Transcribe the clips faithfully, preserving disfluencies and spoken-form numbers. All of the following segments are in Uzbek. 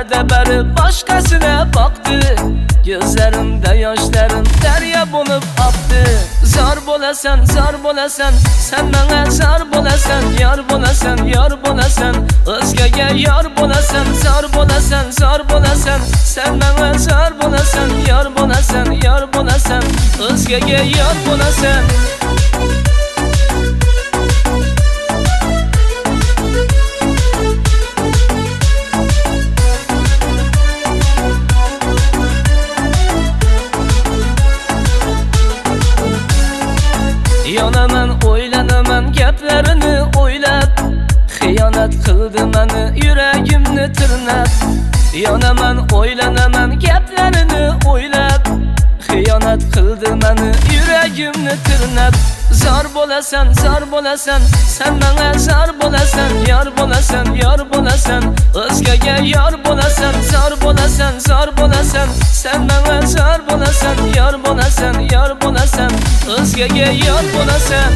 yillarda beri boshqasine baktı. Gözlerimde yaşlarım derya bo'lib aktı. Zor bo'lasan, zor bo'lasan, sen menga zor bo'lasan, yor bo'lasan, yor bo'lasan, o'zgaga yor bo'lasan, zor bo'lasan, zor bo'lasan, sen menga zor bo'lasan, yor bo'lasan, yor bo'lasan, o'zgaga yor bo'lasan. Yonaman, o'ylanaman gaplarini o'ylab, xiyonat qildi meni yuragimni tirnab. Yonaman, o'ylanaman gaplarini o'ylab, xiyonat qildi meni yuragimni tirnab. Zor bo'lasan, zor bo'lasan, sen menga zor bo'lasan, yor bo'lasan, yor bo'lasan, o'zgaga yor bo'lasan, zor bo'lasan, zor bo'lasan, sen menga zor bo'lasan, yor bo'lasan, yor bo'lasan, o'zgaga yor bo'lasan.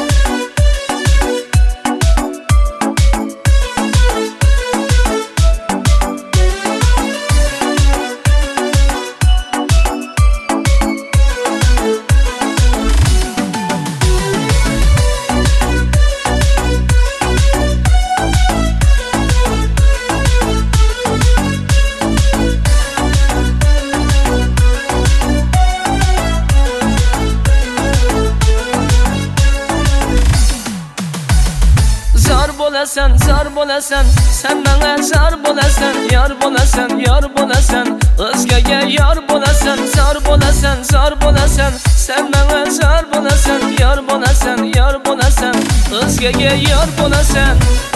Zor bo'lasan, zor bo'lasan, sen menga zor bo'lasan, yor bo'lasan, yor bo'lasan, o'zgaga yor bo'lasan, zor bo'lasan, zor bo'lasan, sen menga zor bo'lasan, yor bo'lasan, yor bo'lasan, o'zgaga yor bo'lasan.